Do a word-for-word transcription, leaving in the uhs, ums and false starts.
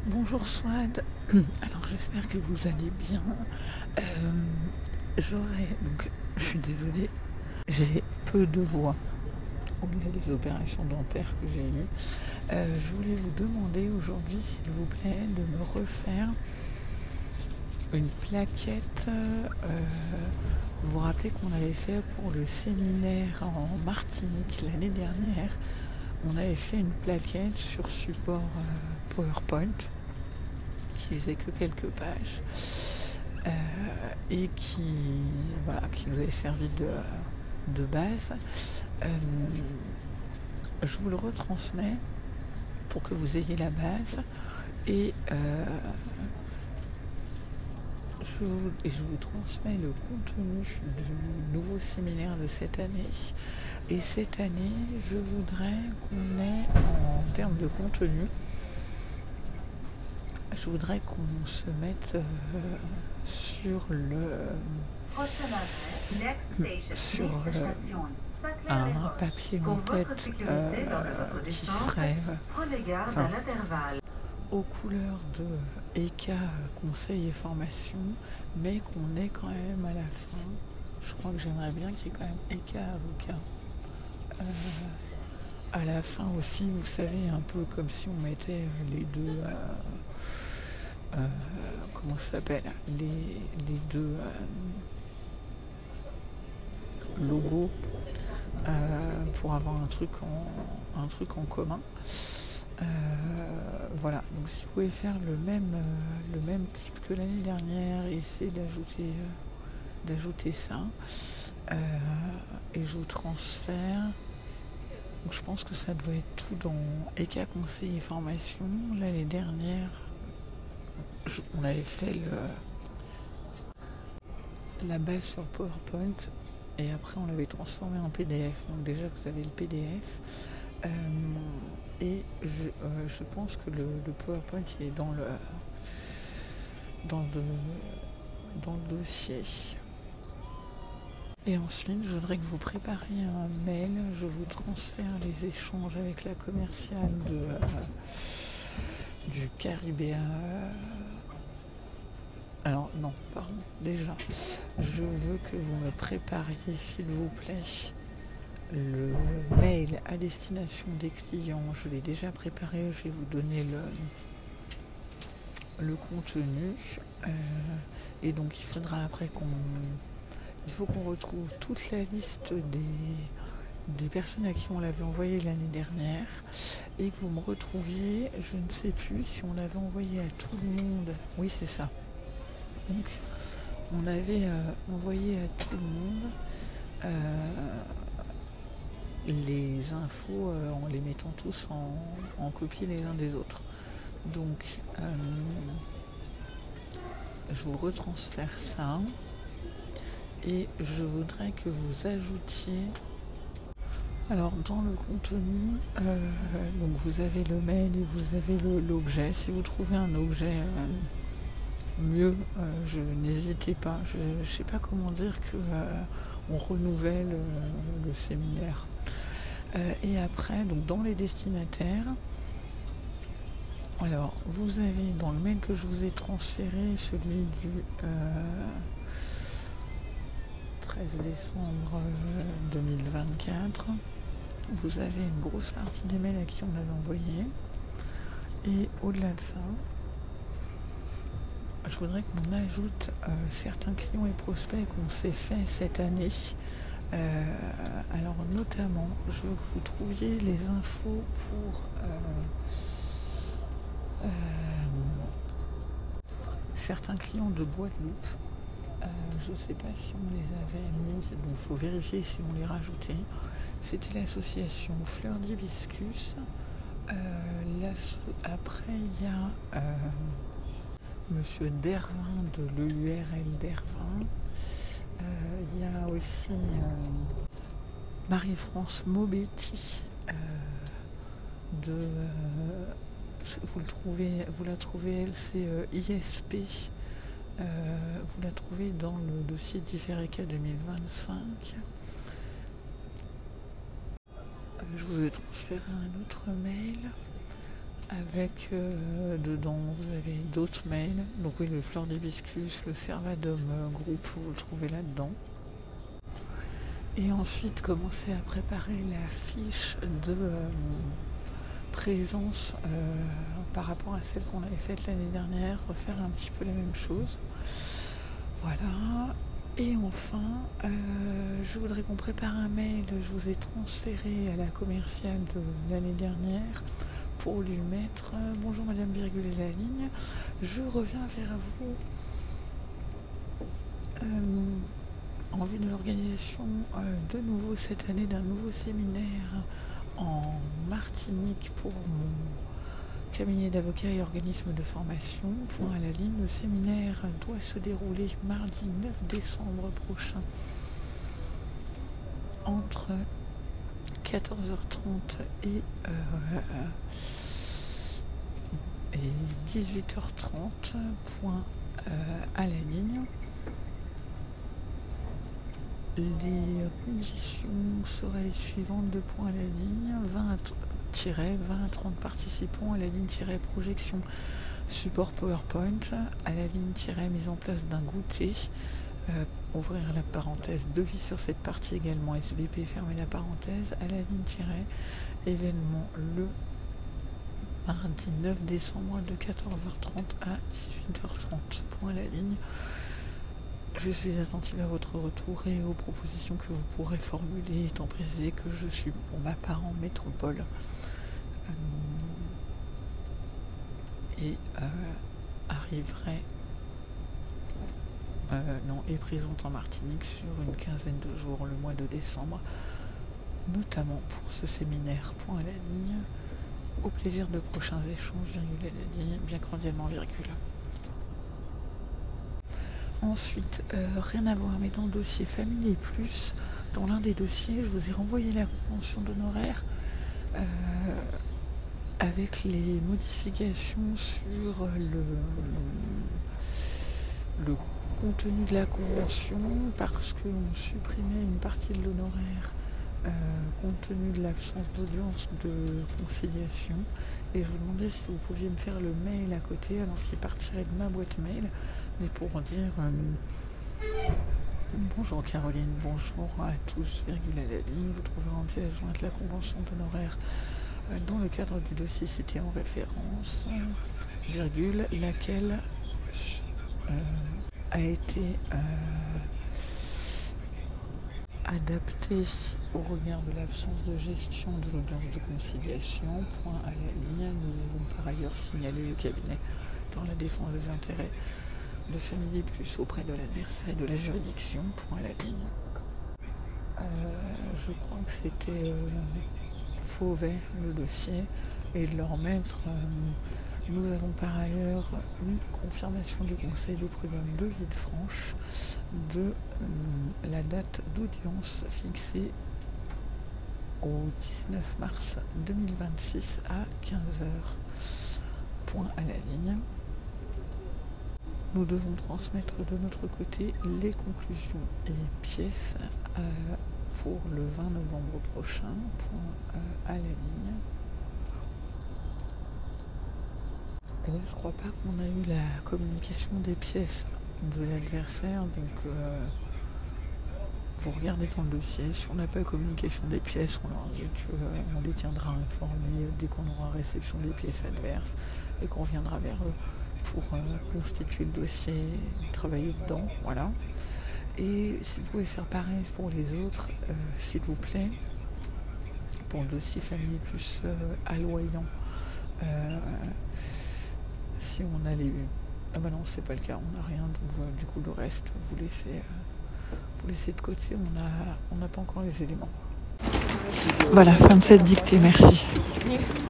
Bonjour Swad, alors j'espère que vous allez bien. Euh, J'aurais, donc je suis désolée, j'ai peu de voix au-delà des opérations dentaires que j'ai eues. Euh, je voulais vous demander aujourd'hui, s'il vous plaît, de me refaire une plaquette. Euh, vous vous rappelez qu'on avait fait pour le séminaire en Martinique l'année dernière. On avait fait une plaquette sur support euh, PowerPoint qui faisait que quelques pages euh, et qui, voilà, qui nous avait servi de, de base. Euh, je vous le retransmets pour que vous ayez la base et euh, je, vous, et je vous transmets le contenu du nouveau séminaire de cette année. Et cette année, je voudrais qu'on ait, en termes de contenu, je voudrais qu'on se mette euh, sur le sur euh, un papier en tête euh, qui serait enfin, aux couleurs de E K conseil et formation, mais qu'on ait quand même à la fin, je crois que j'aimerais bien qu'il y ait quand même E K avocat. Euh, à la fin aussi, vous savez, un peu comme si on mettait les deux euh, euh, comment ça s'appelle les, les deux euh, logos euh, pour avoir un truc en, un truc en commun. Euh, voilà, donc si vous pouvez faire le même, euh, le même type que l'année dernière et essayer d'ajouter, euh, d'ajouter ça, euh, et je vous transfère. Donc je pense que ça doit être tout dans E K conseil et formation. L'année dernière, je, on avait fait le, la base sur PowerPoint et après on l'avait transformé en P D F. Donc déjà vous avez le P D F. Euh, et je, euh, je pense que le, le PowerPoint il est dans le, dans le, dans le dossier. Et ensuite, je voudrais que vous prépariez un mail. Je vous transfère les échanges avec la commerciale de, euh, du Caribéa. Alors, non, pardon, déjà, je veux que vous me prépariez, s'il vous plaît, le mail à destination des clients. Je l'ai déjà préparé, je vais vous donner le, le contenu. Euh, et donc, il faudra après qu'on... Il faut qu'on retrouve toute la liste des, des personnes à qui on l'avait envoyé l'année dernière et que vous me retrouviez, je ne sais plus si on l'avait envoyé à tout le monde. Oui, c'est ça. Donc, on avait euh, envoyé à tout le monde euh, les infos euh, en les mettant tous en, en copie les uns des autres. Donc, euh, je vous retransfère ça. Et je voudrais que vous ajoutiez, alors dans le contenu, euh, donc vous avez le mail et vous avez le, l'objet. Si vous trouvez un objet euh, mieux, euh, je n'hésitez pas. Je ne sais pas comment dire que euh, on renouvelle euh, le séminaire. Euh, et après, donc dans les destinataires, alors vous avez dans le mail que je vous ai transféré celui du euh, treize décembre deux mille vingt-quatre, vous avez une grosse partie des mails à qui on avait envoyé. Et au-delà de ça, je voudrais qu'on ajoute euh, certains clients et prospects qu'on s'est fait cette année. Euh, alors notamment, je veux que vous trouviez les infos pour euh, euh, certains clients de Guadeloupe. Euh, je ne sais pas si on les avait mis, donc il faut vérifier si on les rajoutait. C'était l'association Fleur d'Hibiscus. Euh, après, il y a euh, Monsieur Dervin de l'E U R L Dervin. Euh, il y a aussi euh, Marie-France Mobetti euh, de euh, vous le trouvez, vous la trouvez elle, c'est euh, I S P. Euh, vous la trouvez dans le dossier d'Ifereka deux mille vingt-cinq. Euh, je vous ai transféré un autre mail. avec euh, dedans vous avez d'autres mails. Donc oui, le fleur d'hibiscus, le Servadum euh, groupe, vous le trouvez là-dedans. Et ensuite commencer à préparer la fiche de euh, présence euh, par rapport à celle qu'on avait faite l'année dernière, refaire un petit peu la même chose. Voilà. Et enfin, euh, je voudrais qu'on prépare un mail, je vous ai transféré à la commerciale de l'année dernière pour lui mettre euh, « Bonjour Madame Virgule et la ligne, je reviens vers vous euh, en vue de l'organisation euh, de nouveau cette année d'un nouveau séminaire en Martinique pour mon cabinet d'avocats et organisme de formation. Point à la ligne, le séminaire doit se dérouler mardi neuf décembre prochain entre quatorze heures trente et, euh, et dix-huit heures trente. Point euh, à la ligne. Les conditions seraient les suivantes de points à la ligne. vingt vingt à trente participants à la ligne-projection support PowerPoint, à la ligne-mise en place d'un goûter, euh, ouvrir la parenthèse, devis sur cette partie également, S V P, fermer la parenthèse, à la ligne-événement le mardi neuf décembre de quatorze heures trente à dix-huit heures trente. Point à la ligne. Je suis attentive à votre retour et aux propositions que vous pourrez formuler, étant précisé que je suis pour ma part en métropole euh, et euh, arriverai euh, non, et présente en Martinique sur une quinzaine de jours le mois de décembre, notamment pour ce séminaire. Point à la ligne. Au plaisir de prochains échanges, virgule à la ligne, bien cordialement, virgule. Ensuite, euh, rien à voir, mais dans le dossier Famille et Plus, dans l'un des dossiers, je vous ai renvoyé la convention d'honoraires euh, avec les modifications sur le, le contenu de la convention, parce qu'on supprimait une partie de l'honoraire euh, compte tenu de l'absence d'audience de conciliation. Et je vous demandais si vous pouviez me faire le mail à côté, alors qu'il partirait de ma boîte mail, mais pour dire euh, bonjour Caroline, bonjour à tous, virgule à la ligne, vous trouverez en pièce jointe la convention d'honoraires euh, dans le cadre du dossier cité en référence, euh, virgule, laquelle euh, a été euh, adaptée au regard de l'absence de gestion de l'audience de conciliation. Point à la ligne. Nous avons par ailleurs signalé le cabinet dans la défense des intérêts de Famille Plus auprès de l'adversaire et de la juridiction. Point à la ligne. Euh, je crois que c'était euh, Fauvet, le dossier, et de leur maître. Euh, nous avons par ailleurs une confirmation du Conseil de prud'homme de Villefranche de euh, la date d'audience fixée au dix-neuf mars deux mille vingt-six à quinze heures. Point à la ligne. Nous devons transmettre de notre côté les conclusions et pièces euh, pour le vingt novembre prochain. Point euh, à la ligne. Et là, je crois pas qu'on a eu la communication des pièces de l'adversaire, donc euh, vous regardez dans le dossier, si on n'a pas la communication des pièces, on leur dit qu'on les tiendra informés dès qu'on aura réception des pièces adverses et qu'on reviendra vers eux pour euh, constituer le dossier et travailler dedans, voilà. Et si vous pouvez faire pareil pour les autres, euh, s'il vous plaît, pour le dossier Famille Plus euh, Alloyant, euh, si on a les... Ah bah non, c'est pas le cas, on n'a rien, donc euh, du coup le reste, vous laissez, euh, vous laissez de côté, on a, on n'a pas encore les éléments. Voilà, fin de cette dictée, merci.